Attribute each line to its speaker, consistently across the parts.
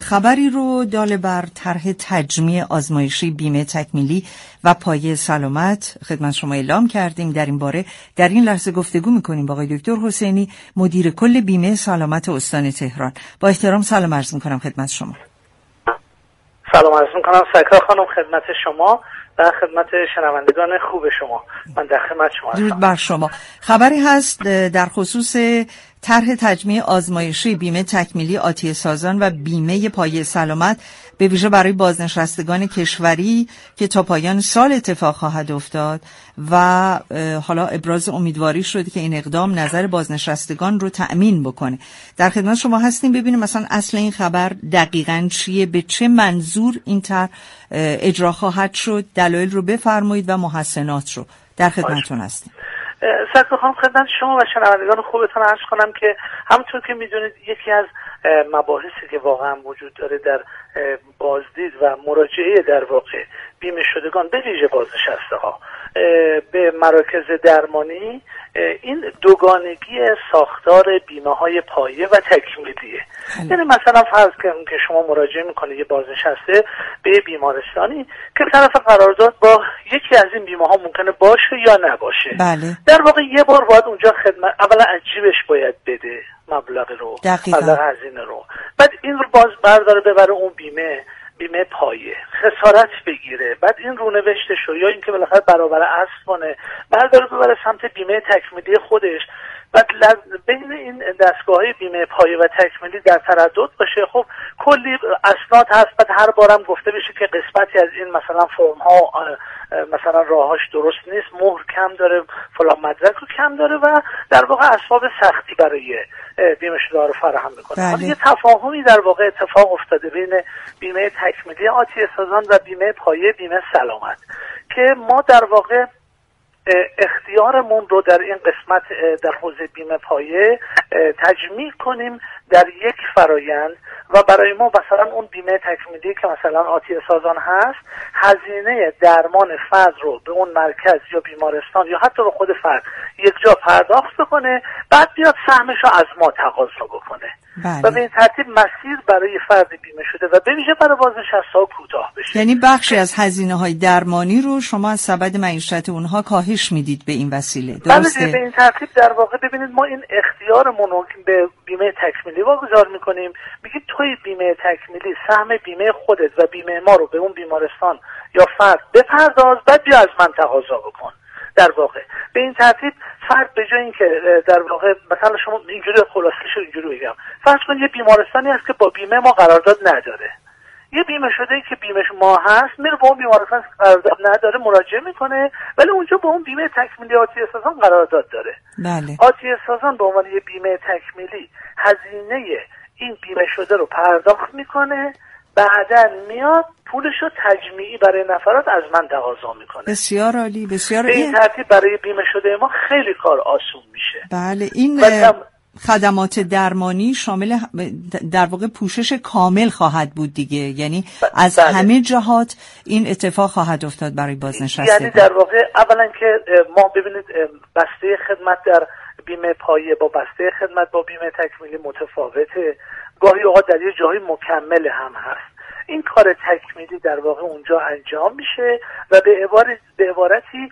Speaker 1: خبری رو دال بر طرح تجمیع آزمایشی بیمه تکمیلی و پایه سلامت خدمت شما اعلام کردیم. در این باره در این لحظه گفتگو می‌کنیم با آقای دکتر حسینی، مدیر کل بیمه سلامت استان تهران. با احترام سلام عرض می‌کنم خدمت شما.
Speaker 2: سلام عرض می‌کنم سرکار خانم خدمت شما و خدمت شنوندگان خوب شما. من در خدمت شما هستم.
Speaker 1: درود بر شما. خبری هست در خصوص طرح تجمیع آزمایشی بیمه تکمیلی آتش سازان و بیمه پایه سلامت به ویژه برای بازنشستگان کشوری که تا پایان سال اتفاق خواهد افتاد و حالا ابراز امیدواری شده که این اقدام نظر بازنشستگان رو تأمین بکنه. در خدمت شما هستیم ببینیم مثلا اصل این خبر دقیقاً چیه، به چه منظور این طرح اجرا خواهد شد، دلایل رو بفرمایید و محسنات رو. در خدمتتون هستیم.
Speaker 2: سرکار خانم خدمت شما و شنوندگان خوبتون عرض کنم که همونطور که میدونید یکی از مباحثی که واقعا وجود داره در بازدید و مراجعه در واقع بیمه شدگان به ویژه بازنشسته‌ها به مراکز درمانی این دوگانگی ساختار بیمه‌های پایه و تکمیلیه. یعنی مثلا فرض کنیم که شما مراجعه میکنید یه بازنشسته به یه بیمارستانی که طرف قرارداد با یکی از این بیمه‌ها ممکنه باشه یا نباشه.
Speaker 1: بله.
Speaker 2: در واقع یه بار باید اونجا خدمت اولا عجیبش باید بده مبلغ رو، مبلغ هزینه رو، بعد این رو باز برداره ببره اون بیمه پایه، خسارت بگیره، بعد این رونوشتش رو یا اینکه بالاخره برابر اصل کنه برداره ببره سمت بیمه تکمیلی خودش، بعد بین این دستگاه‌های بیمه پایه و تکمیلی در تردد باشه. خب کلی اسناد هست، بعد هر بارم گفته بشه که قسمتی از این مثلا فرم ها مثلا راهاش درست نیست، مهر کم داره، فلان مدرک رو کم داره و در واقع اسباب سختی برای بیمه شده رو فراهم میکنه. حالا یه تفاهمی در واقع اتفاق افتاده بین بیمه تکمیلی آتش سازان و بیمه پایه بیمه سلامت که ما در واقع اختیارمون رو در این قسمت در حوزه بیمه پایه تجمیع کنیم در یک فرایند و برای ما مثلا اون بیمه تکمیلی که مثلا آتش سازان هست هزینه درمان فرد رو به اون مرکز یا بیمارستان یا حتی به خود فرد یک جا پرداخت بکنه، بعد بیاد سهمش رو از ما تقاضا بکنه.
Speaker 1: بله.
Speaker 2: و به این ترتیب مسیر برای فرد بیمه شده و به ویژه برای بازنشسته‌ها کوتاه بشه.
Speaker 1: یعنی بخشی از هزینه‌های درمانی رو شما از سبد معیشت اونها کاهش میدید به این وسیله، درسته؟
Speaker 2: بله، به این ترتیب در واقع ببینید ما این اختیارمون رو به بیمه تکمیلی واگذار میکنیم، میگیم توی بیمه تکمیلی سهم بیمه خودت و بیمه ما رو به اون بیمارستان یا فرد بپرداز، بعد بیا از من تقاضا بکن. در واقع به این ترتیب فرد به جای اینکه در واقع مثلا شما اینجوری خلاصه‌شو اینجوری بگم، فرض کن یه بیمارستانی هست که با بیمه ما قرارداد نداره، یه بیمه شده‌ای که بیمه ما هست میره با اون بیمارستان قرارداد نداره مراجعه میکنه، ولی اونجا با اون بیمه تکمیلی آتش سازان قرارداد داره.
Speaker 1: بله.
Speaker 2: آتش سازان به عنوان یه بیمه تکمیلی هزینه این بیمه شده رو پرداخت میکنه، بعدن میاد پولش رو تجمیعی برای نفرات از من تقاضا میکنه.
Speaker 1: بسیار عالی، بسیار.
Speaker 2: به این ترتیب برای بیمه شده ما خیلی کار آسون میشه.
Speaker 1: بله، این خدمات درمانی شامل در واقع پوشش کامل خواهد بود دیگه، یعنی از همه جهات این اتفاق خواهد افتاد برای بازنشستگان.
Speaker 2: یعنی در واقع اولا که ما ببینید بسته خدمت در بیمه پایه با بسته خدمت با بیمه تکمیلی متفاوته، گاهی اوقات در یه جایی مکمل هم هست. این کار تکمیلی در واقع اونجا انجام میشه و به عبارتی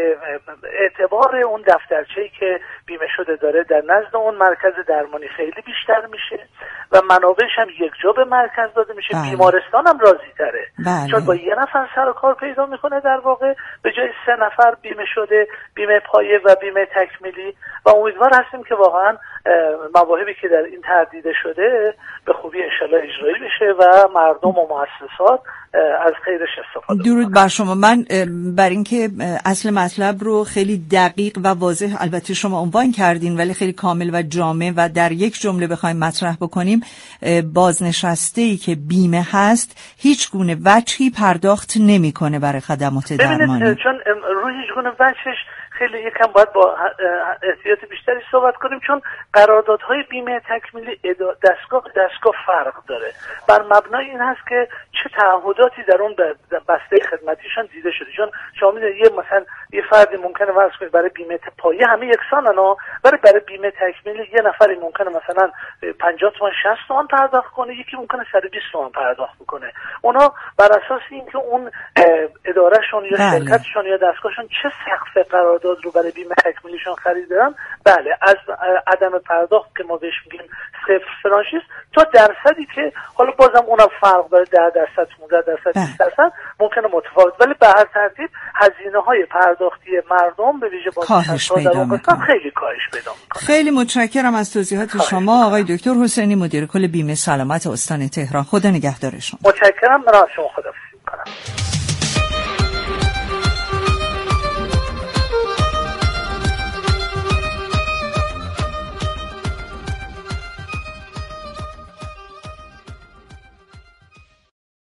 Speaker 2: اعتبار اون دفترچه‌ای که بیمه شده داره در نزد اون مرکز درمانی خیلی بیشتر میشه و منابعش هم یک جا به مرکز داده میشه.
Speaker 1: بله.
Speaker 2: بیمارستان هم راضی تره.
Speaker 1: بله.
Speaker 2: چون با یه نفر سر و کار پیدا میکنه در واقع به جای 3 نفر بیمه شده، بیمه پایه و بیمه تکمیلی، و امیدوار هستیم که واقعا مواهبی که در این تردیده شده به خوبی انشالله اجرایی بشه و مردم و مؤسسات از خیرش استفاده.
Speaker 1: درود بر شما. من بر اینکه اصل مطلب رو خیلی دقیق و واضح البته شما عنوان کردین ولی خیلی کامل و جامع و در یک جمله بخوایم مطرح بکنیم، بازنشسته‌ای که بیمه هست هیچ گونه وجهی پرداخت نمیکنه برای خدمات درمانی.
Speaker 2: چون روی هیچ گونه وجهش خیلی یکم باید با احتیاط بیشتری صحبت کنیم، چون قراردادهای بیمه تکمیلی دستگاه فرق داره. بر مبنای این هست که چه تعهداتی در اون بسته خدمتیشان دیده شده. چون شما می‌دونید مثلا یه فردی ممکنه فرض کنید برای بیمه پایه همه یکسانن، ولی برای بیمه تکمیلی یه نفری ممکنه مثلا 50 تومان 60 تومان پرداخت کنه، یکی ممکنه 120 تومان پرداخت بکنه. اونا بر اساس اینکه اون ادارهشون یا شرکتشون یا دستگاهشون چه سقف قرارداد رو برای بیمه تکمیلیشون خریدن، بله از عدم پرداخت که ما بهش میگیم صفر فرانچیز تا درصدی که حالا بازم اونم فرق داره، 10%، 15%، 20% ممکنه متفاوت، ولی به هر ترتیب هزینه‌های پرداختی مردم به ویژه
Speaker 1: کاهش پیدا می‌کنه،
Speaker 2: خیلی کاهش پیدا می‌کنه.
Speaker 1: خیلی متشکرم از توضیحات شما آقای دکتر حسینی، مدیر کل بیمه سلامت استان تهران. خدا نگهدار شما.
Speaker 2: متشکرم. من از شما خداحافظی می‌کنم.